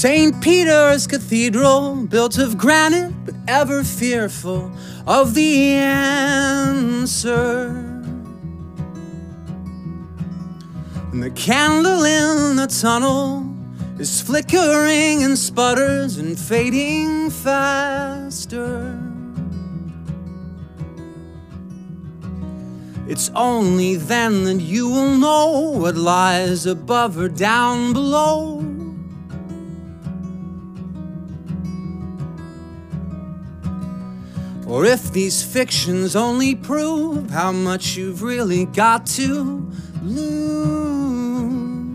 St. Peter's Cathedral, built of granite, but ever fearful of the answer. And the candle in the tunnel is flickering and sputters and fading faster. It's only then that you will know what lies above or down below. Or if these fictions only prove how much you've really got to lose.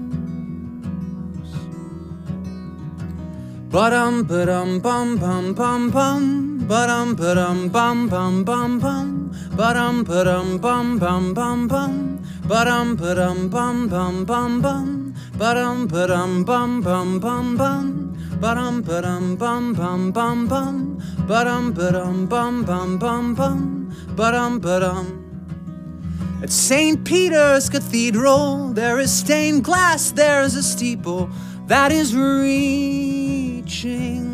Ba-dum ba-dum bum bum bum bum, ba-dum ba-dum bum bum bum bum, ba-dum ba-dum bum bum bum bum, ba-dum ba-dum bum bum bum bum, ba-dum ba-dum bum bum bum bum, ba-dum ba-dum bum bum bum bum, ba-dum ba-dum bum bum bum bum, ba-dum ba-dum. At St. Peter's Cathedral, there is stained glass, there's a steeple that is reaching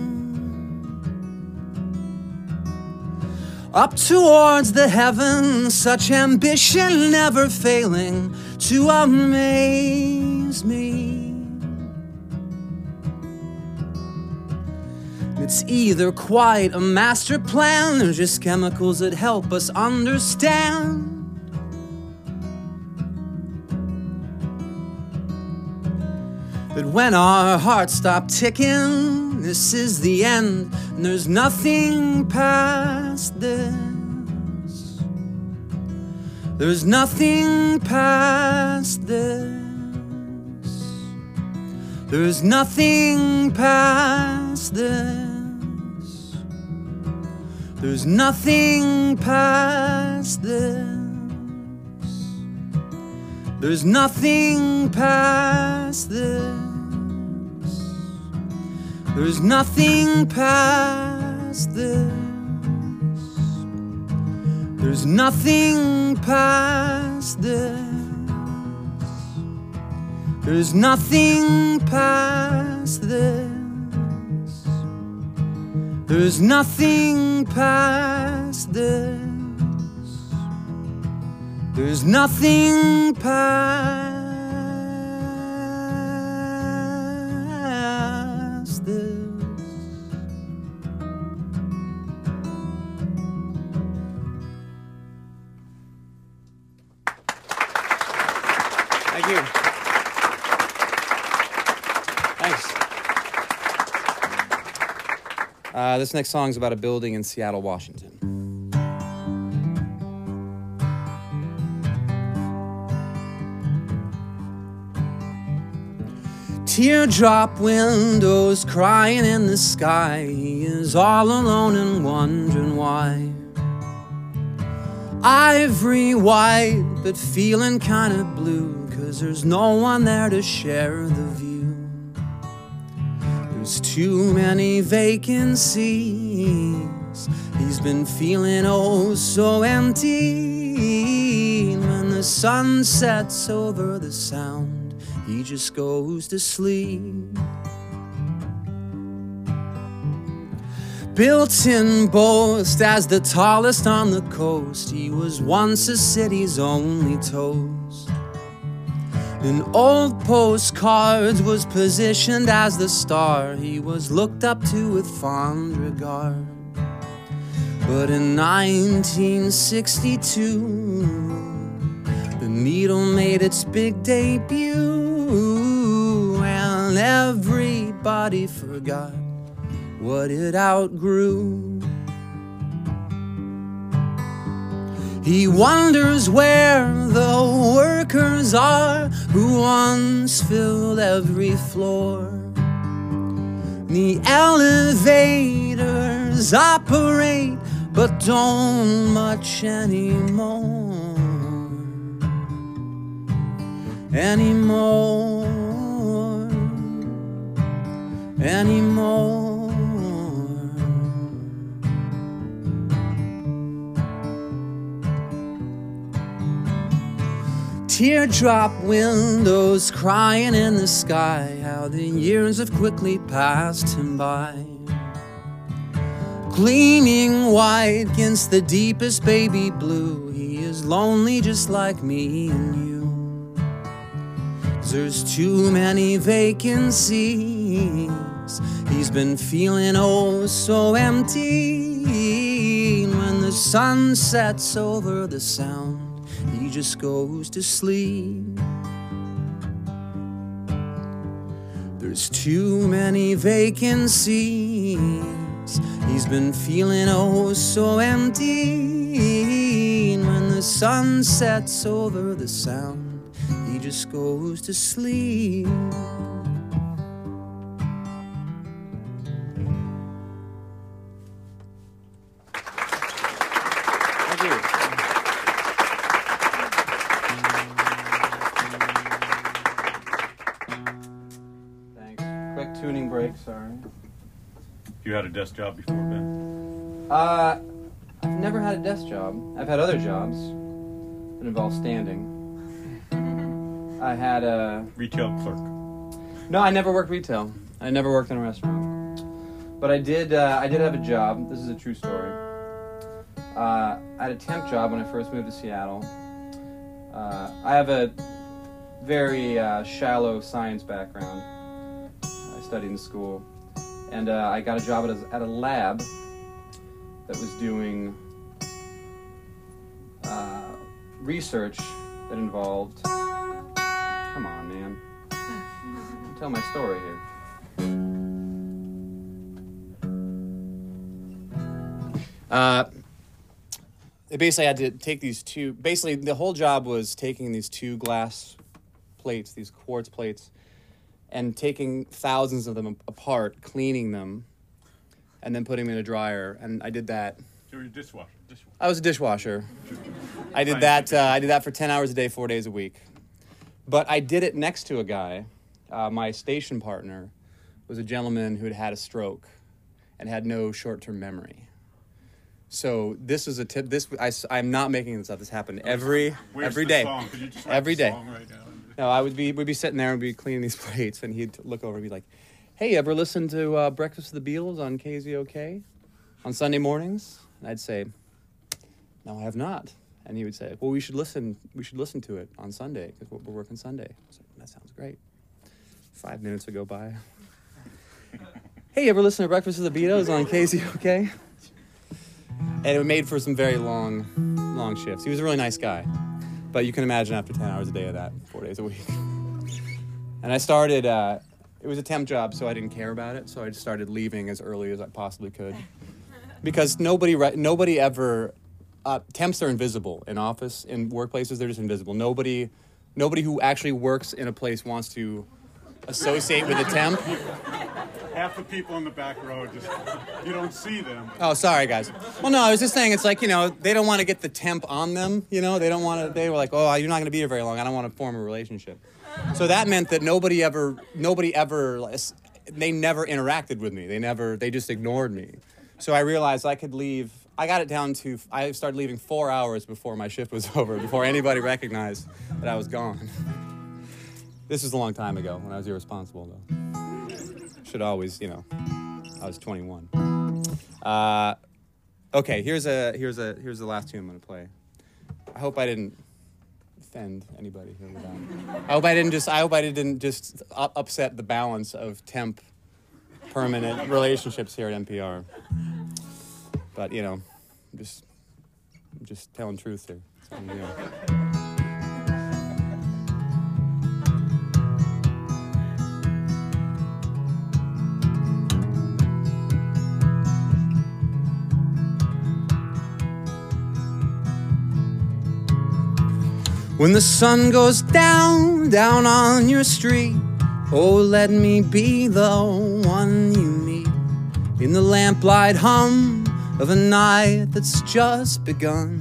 up towards the heavens, such ambition never failing to amaze me. It's either quite a master plan or just chemicals that help us understand that when our hearts stop ticking, this is the end, and there's nothing past this. There's nothing past this. There's nothing past this. There's nothing past this. There's nothing past this. There's nothing past this. There's nothing past this. There's nothing past this. There's nothing past this. There's nothing past this. Thank you. Thanks. This next song is about a building in Seattle, Washington. Teardrop windows crying in the sky. He is all alone and wondering why. Ivory white, but feeling kind of blue, 'cause there's no one there to share the view. There's too many vacancies. He's been feeling oh so empty. When the sun sets over the sound, he just goes to sleep. Built in boast as the tallest on the coast, he was once a city's only toast. In old postcards was positioned as the star he was looked up to with fond regard. But in 1962, the Needle made its big debut, and everybody forgot what it outgrew. He wonders where the workers are who once filled every floor. The elevators operate but don't much anymore. Anymore. teardrop windows crying in the sky, how the years have quickly passed him by. Gleaming white against the deepest baby blue, he is lonely just like me and you. 'Cause there's too many vacancies, he's been feeling oh so empty. And when the sun sets over the sound, he just goes to sleep. There's too many vacancies, he's been feeling oh so empty. And when the sun sets over the sound, he just goes to sleep. Thank you. Thanks. Quick tuning break, sorry. You had a desk job before, Ben? I've never had a desk job. I've had other jobs that involve standing. I had a... Retail clerk. No, I never worked retail. I never worked in a restaurant. But I did have a job. This is a true story. I had a temp job when I first moved to Seattle. I have a very shallow science background. I studied in school. And I got a job at a lab that was doing research that involved... Come on, man. I'll tell my story here. Basically, I had to take these two... Basically, the whole job was taking these two glass plates, these quartz plates, and taking thousands of them apart, cleaning them, and then putting them in a dryer. And I did that. So you're a dishwasher. I was a dishwasher. I did that for 10 hours a day, 4 days a week. But I did it next to a guy. My station partner was a gentleman who had had a stroke and had no short-term memory. So this is a tip. I'm not making this up. This happened every day. Song? Could you just every day. Song right now? No, we'd be sitting there and be cleaning these plates, and he'd look over and be like, "Hey, ever listen to Breakfast of the Beatles on KZOK on Sunday mornings?" And I'd say, "No, I have not." And he would say, "Well, we should listen to it on Sunday because we're working Sunday." So that sounds great. 5 minutes would go by. "Hey, ever listen to Breakfast of the Beatles on KZOK?" And it made for some very long shifts. He was a really nice guy. But you can imagine after 10 hours a day of that, 4 days a week. And I started, it was a temp job, so I didn't care about it. So I just started leaving as early as I possibly could. Because nobody ever, temps are invisible in office, in workplaces, they're just invisible. Nobody who actually works in a place wants to associate with a temp. Half the people in the back row, you don't see them. Oh, sorry, guys. Well, no, I was just saying, it's like, they don't want to get the temp on them, they don't want to, they were like, "Oh, you're not going to be here very long. I don't want to form a relationship." So that meant that nobody ever, they never interacted with me. They just ignored me. So I realized I could leave. I got it down to, I started leaving 4 hours before my shift was over, before anybody recognized that I was gone. This was a long time ago when I was irresponsible, though. Should always, I was 21. Okay, here's the last tune I'm gonna play. I hope I didn't offend anybody here with that. I hope I didn't just upset the balance of temp permanent relationships here at NPR. But I'm just telling truth here. So, When the sun goes down on your street, oh, let me be the one you meet in the lamplight hum of a night that's just begun.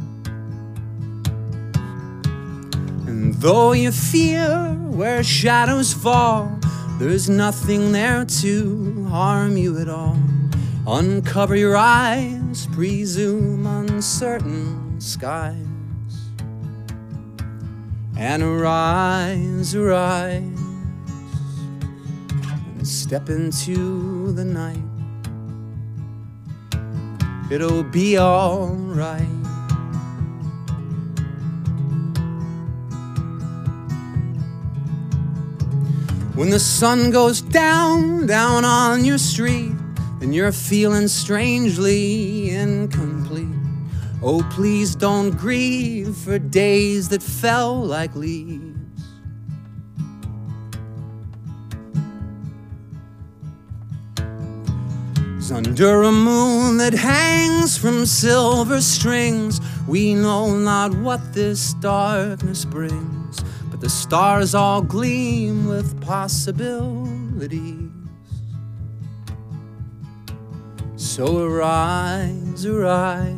And though you fear where shadows fall, there's nothing there to harm you at all. Uncover your eyes, presume uncertain skies. and arise, arise, and step into the night. It'll be all right. When the sun goes down, down on your street, and you're feeling strangely incomplete, oh, please don't grieve for days that fell like leaves. 'Cause under a moon that hangs from silver strings, we know not what this darkness brings, but the stars all gleam with possibilities. So arise, arise,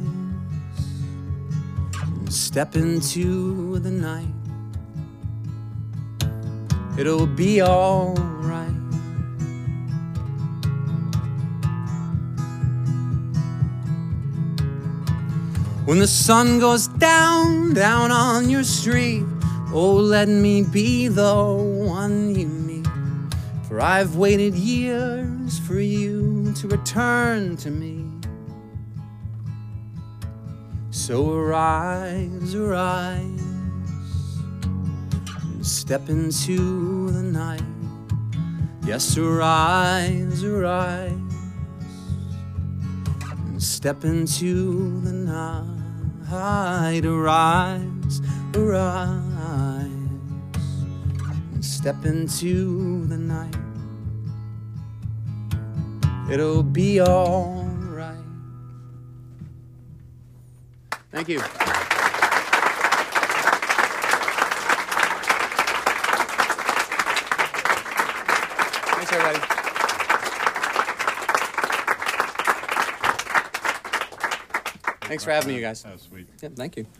and step into the night. It'll be all right. When the sun goes down, down on your street, oh, let me be the one you meet. For I've waited years for you to return to me. So arise, arise, and step into the night. Yes, arise, arise, and step into the night. Arise, arise, and step into the night. It'll be all right. Thank you. Thanks, everybody. Thanks for having me, you guys. That was sweet. Yep, thank you.